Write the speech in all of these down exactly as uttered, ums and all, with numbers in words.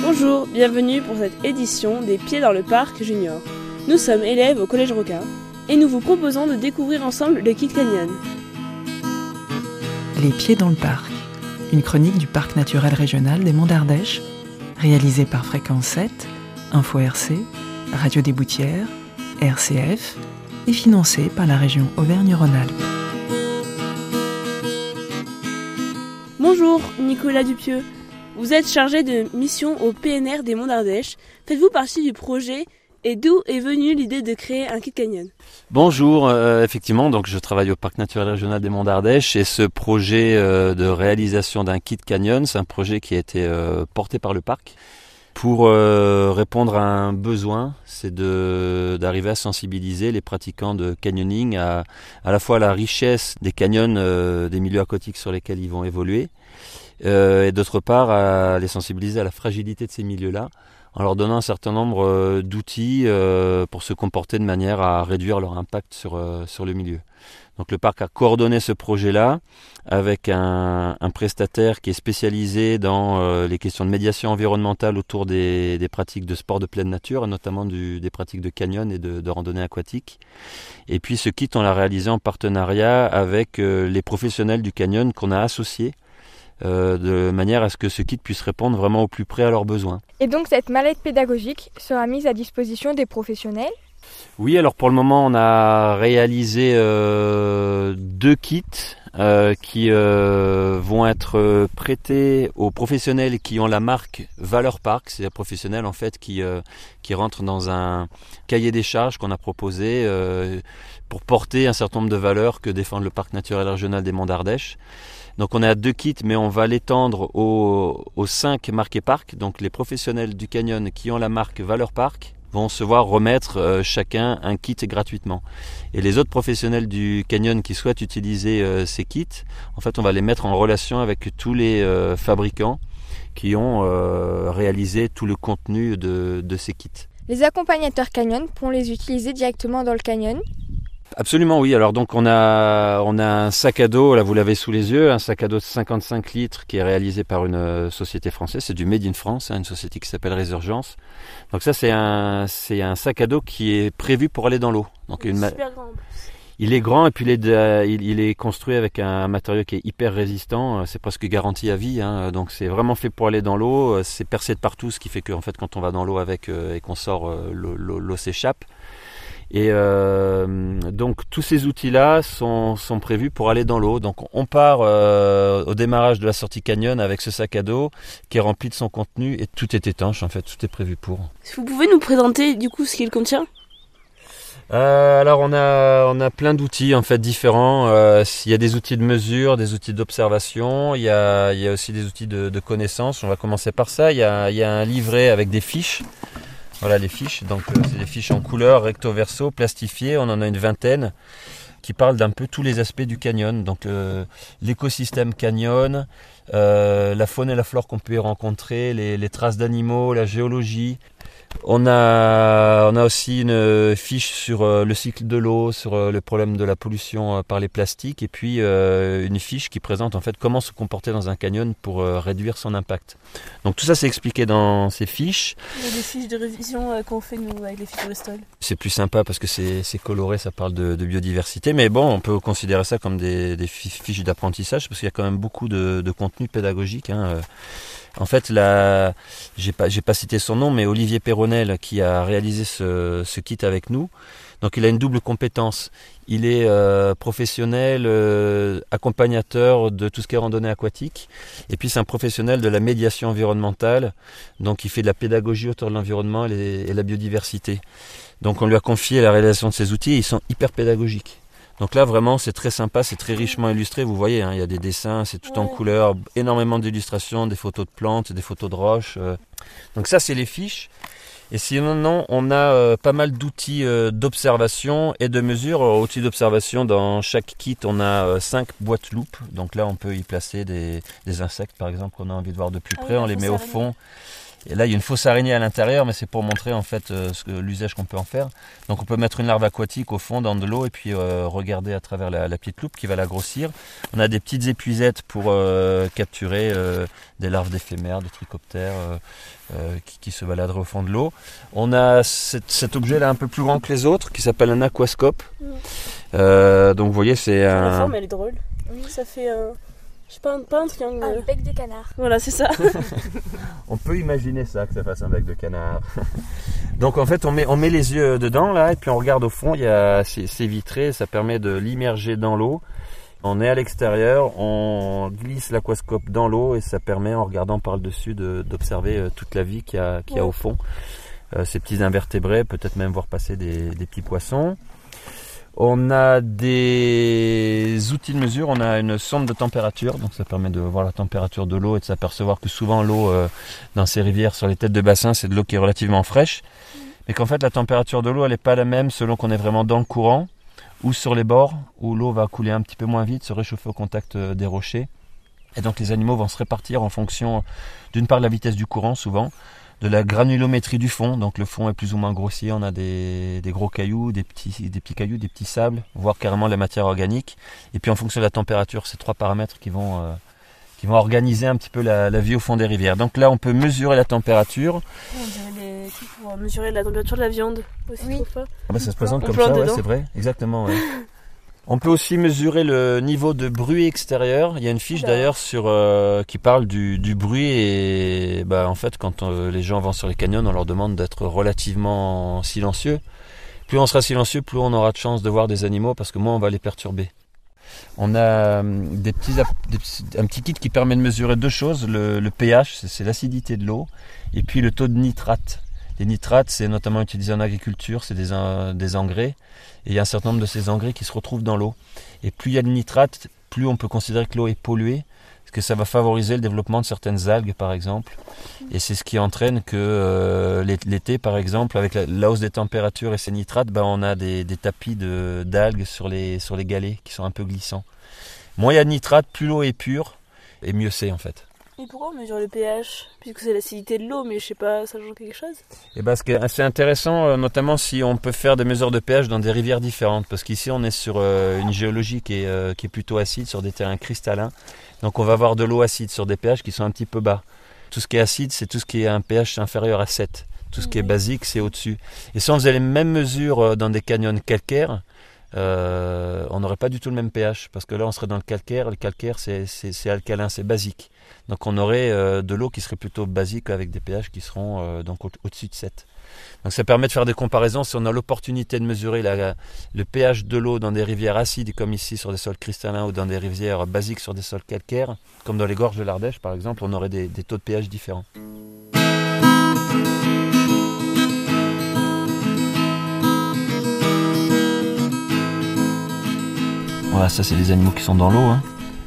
Bonjour, bienvenue pour cette édition des Pieds dans le Parc Junior. Nous sommes élèves au Collège Rocca et nous vous proposons de découvrir ensemble le Kid Canyon. Les Pieds dans le Parc, une chronique du Parc naturel régional des Monts d'Ardèche, réalisée par Fréquence sept, Info R C, Radio des Boutières, R C F et financée par la région Auvergne-Rhône-Alpes. Bonjour, Nicolas Dupieux. Vous êtes chargé de mission au P N R des Monts d'Ardèche. Faites-vous partie du projet et d'où est venue l'idée de créer un Kid Canyon ? Bonjour, euh, effectivement, donc je travaille au Parc naturel régional des Monts d'Ardèche et ce projet euh, de réalisation d'un Kid Canyon, c'est un projet qui a été euh, porté par le parc pour euh, répondre à un besoin, c'est de, d'arriver à sensibiliser les pratiquants de canyoning à, à la fois à la richesse des canyons, euh, des milieux aquatiques sur lesquels ils vont évoluer, euh, et d'autre part à les sensibiliser à la fragilité de ces milieux-là, en leur donnant un certain nombre euh, d'outils euh, pour se comporter de manière à réduire leur impact sur, euh, sur le milieu. Donc le parc a coordonné ce projet-là avec un, un prestataire qui est spécialisé dans euh, les questions de médiation environnementale autour des, des pratiques de sport de pleine nature, et notamment du, des pratiques de canyon et de, de randonnée aquatique. Et puis ce kit, on l'a réalisé en partenariat avec euh, les professionnels du canyon qu'on a associés, Euh, de manière à ce que ce kit puisse répondre vraiment au plus près à leurs besoins. Et donc cette mallette pédagogique sera mise à disposition des professionnels ? Oui, alors pour le moment on a réalisé euh, deux kits euh, qui euh, vont être prêtés aux professionnels qui ont la marque Valeur Parc. C'est des professionnels en fait qui, euh, qui rentrent dans un cahier des charges qu'on a proposé euh, pour porter un certain nombre de valeurs que défend le Parc naturel régional des Monts d'Ardèche. Donc on est à deux kits, mais on va l'étendre aux, aux cinq marqués parc. Donc les professionnels du canyon qui ont la marque Valeur Parc vont se voir remettre euh, chacun un kit gratuitement. Et les autres professionnels du canyon qui souhaitent utiliser euh, ces kits, en fait on va les mettre en relation avec tous les euh, fabricants qui ont euh, réalisé tout le contenu de, de ces kits. Les accompagnateurs canyon pourront les utiliser directement dans le canyon ? Absolument oui, alors donc on a, on a un sac à dos, là vous l'avez sous les yeux, un sac à dos de cinquante-cinq litres qui est réalisé par une euh, société française, c'est du Made in France, hein, une société qui s'appelle Résurgence. Donc ça c'est un, c'est un sac à dos qui est prévu pour aller dans l'eau. Donc Il est une super grand en plus. Il est grand et puis il est, de, il, il est construit avec un matériau qui est hyper résistant, c'est presque garanti à vie, hein, donc c'est vraiment fait pour aller dans l'eau, c'est percé de partout, ce qui fait que en fait, quand on va dans l'eau avec euh, et qu'on sort, euh, l'eau, l'eau, l'eau s'échappe. Et euh, donc tous ces outils-là sont, sont prévus pour aller dans l'eau. Donc on part euh, au démarrage de la sortie canyon avec ce sac à dos qui est rempli de son contenu et tout est étanche en fait, tout est prévu pour. Vous pouvez nous présenter du coup ce qu'il contient ? Euh, alors on a on a plein d'outils en fait différents. Euh, il y a des outils de mesure, des outils d'observation. Il y a il y a aussi des outils de, de connaissance. On va commencer par ça. Il y a il y a un livret avec des fiches. Voilà les fiches, donc euh, c'est des fiches en couleur, recto verso, plastifiées, on en a une vingtaine qui parlent d'un peu tous les aspects du canyon, donc euh, l'écosystème canyon, euh, la faune et la flore qu'on peut y rencontrer, les, les traces d'animaux, la géologie. On a, on a aussi une fiche sur euh, le cycle de l'eau, sur euh, le problème de la pollution euh, par les plastiques, et puis euh, une fiche qui présente en fait comment se comporter dans un canyon pour euh, réduire son impact. Donc tout ça c'est expliqué dans ces fiches. Il y a des fiches de révision euh, qu'on fait nous avec les fiches Bristol. C'est plus sympa parce que c'est, c'est coloré, ça parle de, de biodiversité, mais bon, on peut considérer ça comme des, des fiches d'apprentissage parce qu'il y a quand même beaucoup de, de contenu pédagogique, hein. En fait, là, j'ai pas, j'ai pas cité son nom, mais Olivier Perronel qui a réalisé ce, ce kit avec nous. Donc, il a une double compétence. Il est euh, professionnel, euh, accompagnateur de tout ce qui est randonnée aquatique. Et puis, c'est un professionnel de la médiation environnementale. Donc, il fait de la pédagogie autour de l'environnement et, les, et la biodiversité. Donc, on lui a confié la réalisation de ces outils et ils sont hyper pédagogiques. Donc là vraiment c'est très sympa, c'est très richement illustré, vous voyez, hein, il y a des dessins, c'est tout ouais. en couleur, énormément d'illustrations, des photos de plantes, des photos de roches. Euh. Donc ça c'est les fiches. Et sinon on a euh, pas mal d'outils euh, d'observation et de mesure. Alors, outils d'observation, dans chaque kit on a euh, cinq boîtes loupes, donc là on peut y placer des, des insectes par exemple qu'on a envie de voir de plus près, ah oui, on les met au fond. Et là, il y a une fausse araignée à l'intérieur, mais c'est pour montrer en fait euh, ce que, l'usage qu'on peut en faire. Donc on peut mettre une larve aquatique au fond dans de l'eau et puis euh, regarder à travers la, la petite loupe qui va la grossir. On a des petites épuisettes pour euh, capturer euh, des larves d'éphémères, de trichoptères euh, euh, qui, qui se baladeraient au fond de l'eau. On a cet, cet objet-là un peu plus grand que les autres qui s'appelle un aquascope. Mmh. Euh, donc vous voyez, c'est un... La forme, elle est drôle. Oui. Ça fait... Euh... Je sais pas, un, pas un triangle. Un bec de canard. Voilà, c'est ça. On peut imaginer ça, que ça fasse un bec de canard. Donc en fait, on met, on met les yeux dedans, là, et puis on regarde au fond, il y a, c'est, c'est vitré, ça permet de l'immerger dans l'eau. On est à l'extérieur, on glisse l'aquascope dans l'eau, et ça permet, en regardant par le dessus, de, d'observer toute la vie qu'il y a, qu'il y a ouais. au fond. Euh, ces petits invertébrés, peut-être même voir passer des, des petits poissons. On a des outils de mesure, on a une sonde de température, donc ça permet de voir la température de l'eau et de s'apercevoir que souvent l'eau euh, dans ces rivières, sur les têtes de bassin, c'est de l'eau qui est relativement fraîche, mais qu'en fait la température de l'eau elle n'est pas la même selon qu'on est vraiment dans le courant ou sur les bords où l'eau va couler un petit peu moins vite, se réchauffer au contact des rochers. Et donc les animaux vont se répartir en fonction d'une part de la vitesse du courant souvent, de la granulométrie du fond, donc le fond est plus ou moins grossier, on a des, des gros cailloux, des petits, des petits cailloux, des petits sables, voire carrément la matière organique. Et puis en fonction de la température, c'est trois paramètres qui vont, euh, qui vont organiser un petit peu la, la vie au fond des rivières. Donc là, on peut mesurer la température. On dirait des trucs pour mesurer la température de la viande aussi. Oui. Ah bah, ça se présente comme ça, ouais, c'est vrai, exactement. Ouais. On peut aussi mesurer le niveau de bruit extérieur. Il y a une fiche d'ailleurs sur euh, qui parle du, du bruit et bah, en fait quand euh, les gens vont sur les canyons, on leur demande d'être relativement silencieux. Plus on sera silencieux, plus on aura de chance de voir des animaux parce que moins on va les perturber. On a des petits, des petits, un petit kit qui permet de mesurer deux choses. Le, le pH, c'est, c'est l'acidité de l'eau, et puis le taux de nitrate. Les nitrates, c'est notamment utilisé en agriculture, c'est des, des engrais. Et il y a un certain nombre de ces engrais qui se retrouvent dans l'eau. Et plus il y a de nitrates, plus on peut considérer que l'eau est polluée, parce que ça va favoriser le développement de certaines algues, par exemple. Et c'est ce qui entraîne que euh, l'été, par exemple, avec la, la hausse des températures et ces nitrates, ben, on a des, des tapis de, d'algues sur les, sur les galets qui sont un peu glissants. Moins il y a de nitrates, plus l'eau est pure, et mieux c'est en fait. Et pourquoi on mesure le pH ? Puisque c'est l'acidité de l'eau, mais je sais pas, ça change quelque chose ? Et ben, c'est intéressant, notamment si on peut faire des mesures de pH dans des rivières différentes, parce qu'ici on est sur une géologie qui est, euh, qui est plutôt acide, sur des terrains cristallins, donc on va avoir de l'eau acide sur des pH qui sont un petit peu bas. Tout ce qui est acide, c'est tout ce qui est un pH inférieur à sept. Tout ce qui est basique, c'est au-dessus. Et si on faisait les mêmes mesures dans des canyons calcaires, euh, on n'aurait pas du tout le même pH, parce que là on serait dans le calcaire, le calcaire c'est, c'est, c'est alcalin, c'est basique. Donc on aurait euh, de l'eau qui serait plutôt basique avec des pH qui seront euh, donc au- au-dessus de sept. Donc ça permet de faire des comparaisons. Si on a l'opportunité de mesurer la, la, le pH de l'eau dans des rivières acides comme ici sur des sols cristallins ou dans des rivières basiques sur des sols calcaires, comme dans les gorges de l'Ardèche par exemple, on aurait des, des taux de pH différents. Voilà, ça c'est les animaux qui sont dans l'eau. Hein.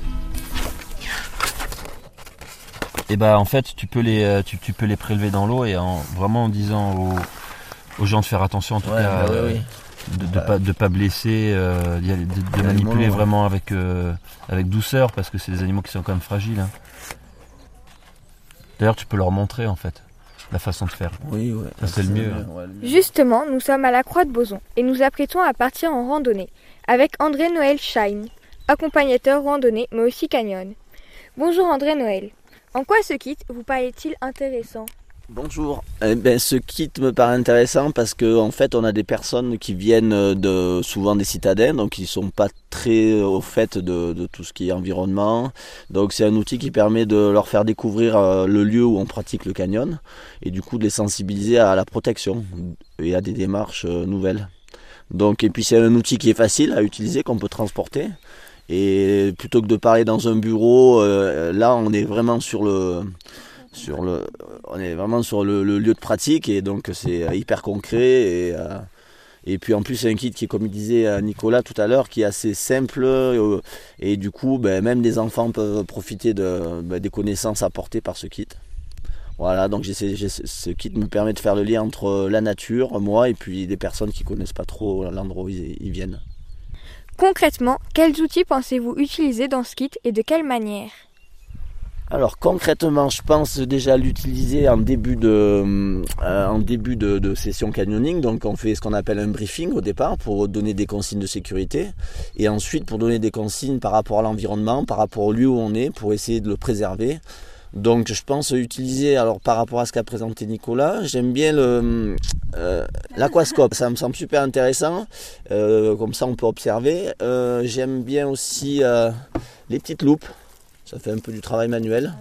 Et bah en fait tu peux les tu, tu peux les prélever dans l'eau et en vraiment en disant aux, aux gens de faire attention en tout ouais, cas bah euh, oui, oui. de ne bah, pas de pas blesser, euh, de, de, de manipuler vraiment avec euh, avec douceur parce que c'est des animaux qui sont quand même fragiles. Hein. D'ailleurs tu peux leur montrer en fait la façon de faire. Oui ouais. Ça c'est, c'est le mieux. Hein. Ouais, le mieux. Justement, nous sommes à la Croix de Bozon et nous apprêtons à partir en randonnée avec André Noël Schein, accompagnateur randonnée mais aussi canyon. Bonjour André Noël. En quoi ce kit vous paraît-il intéressant ? Bonjour. Eh ben, ce kit me paraît intéressant parce que en fait, on a des personnes qui viennent de souvent des citadins, donc ils sont pas très au fait de, de tout ce qui est environnement. Donc c'est un outil qui permet de leur faire découvrir le lieu où on pratique le canyon et du coup de les sensibiliser à la protection et à des démarches nouvelles. Donc et puis c'est un outil qui est facile à utiliser, qu'on peut transporter. Et plutôt que de parler dans un bureau, euh, là on est vraiment sur le, sur le, on est vraiment sur le, le lieu de pratique et donc c'est hyper concret et, euh, et puis en plus c'est un kit qui est comme il disait Nicolas tout à l'heure qui est assez simple euh, et du coup ben, même des enfants peuvent profiter de, ben, des connaissances apportées par ce kit. Voilà, donc j'ai, j'ai, ce kit me permet de faire le lien entre la nature, moi et puis des personnes qui connaissent pas trop l'endroit où ils, ils viennent. Concrètement, quels outils pensez-vous utiliser dans ce kit et de quelle manière ? Alors concrètement, je pense déjà l'utiliser en début de euh, en début de, de session canyoning. Donc on fait ce qu'on appelle un briefing au départ pour donner des consignes de sécurité et ensuite pour donner des consignes par rapport à l'environnement, par rapport au lieu où on est, pour essayer de le préserver. Donc je pense utiliser, alors par rapport à ce qu'a présenté Nicolas, j'aime bien le euh, l'aquascope, ça me semble super intéressant, euh, comme ça on peut observer. Euh, j'aime bien aussi euh, les petites loupes, ça fait un peu du travail manuel.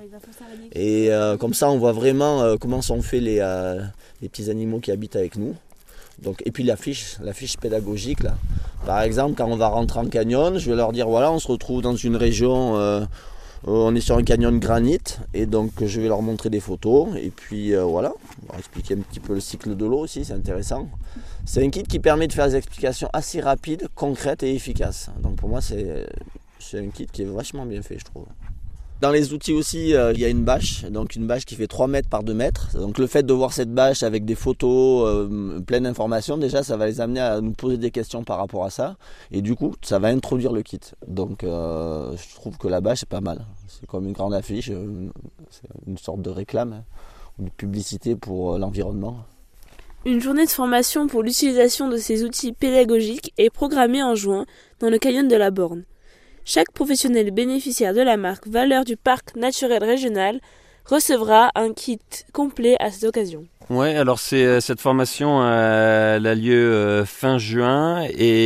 Et euh, comme ça on voit vraiment euh, comment sont faits les, euh, les petits animaux qui habitent avec nous. Donc, et puis la fiche, la fiche pédagogique là. Par exemple, quand on va rentrer en canyon, je vais leur dire voilà, on se retrouve dans une région... Euh, On est sur un canyon granit et donc je vais leur montrer des photos et puis euh, voilà, on va expliquer un petit peu le cycle de l'eau aussi, c'est intéressant. C'est un kit qui permet de faire des explications assez rapides, concrètes et efficaces. Donc pour moi c'est, c'est un kit qui est vachement bien fait, je trouve. Dans les outils aussi, euh, il y a une bâche, donc une bâche qui fait trois mètres par deux mètres. Donc le fait de voir cette bâche avec des photos, euh, pleines d'informations, déjà ça va les amener à nous poser des questions par rapport à ça. Et du coup, ça va introduire le kit. Donc euh, je trouve que la bâche est pas mal. C'est comme une grande affiche, euh, c'est une sorte de réclame, de publicité pour euh, l'environnement. Une journée de formation pour l'utilisation de ces outils pédagogiques est programmée en juin dans le canyon de la Borne. Chaque professionnel bénéficiaire de la marque Valeur du Parc Naturel Régional recevra un kit complet à cette occasion. Ouais, alors c'est cette formation euh, elle a lieu euh, fin juin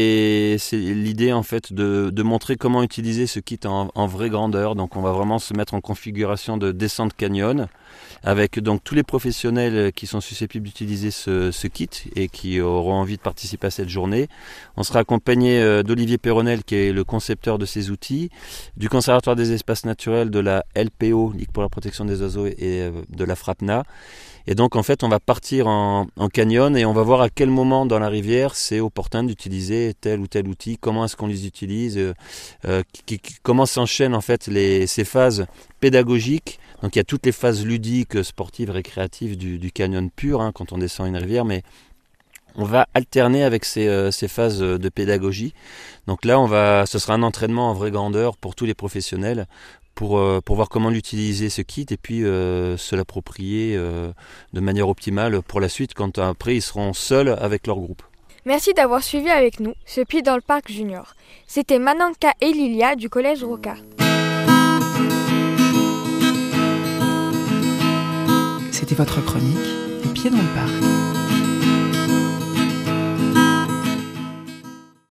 et c'est l'idée en fait de, de montrer comment utiliser ce kit en, en vraie grandeur. Donc on va vraiment se mettre en configuration de descente canyon avec donc tous les professionnels qui sont susceptibles d'utiliser ce, ce kit et qui auront envie de participer à cette journée. On sera accompagné euh, d'Olivier Perronel qui est le concepteur de ces outils, du Conservatoire des espaces naturels, de la L P O, Ligue pour la protection des oiseaux et euh, de la FRAPNA. Et donc en fait on va partir en, en canyon et on va voir à quel moment dans la rivière c'est opportun d'utiliser tel ou tel outil, comment est-ce qu'on les utilise, euh, euh, qui, qui, comment s'enchaînent en fait les, ces phases pédagogiques. Donc il y a toutes les phases ludiques, sportives, récréatives du, du canyon pur hein, quand on descend une rivière, mais on va alterner avec ces, euh, ces phases de pédagogie. Donc là on va, ce sera un entraînement en vraie grandeur pour tous les professionnels. Pour, euh, pour voir comment l'utiliser ce kit et puis euh, se l'approprier euh, de manière optimale pour la suite quand après ils seront seuls avec leur groupe. Merci d'avoir suivi avec nous ce Pied dans le Parc Junior. C'était Mananka et Lilia du Collège Rocard. C'était votre chronique Les Pieds dans le Parc.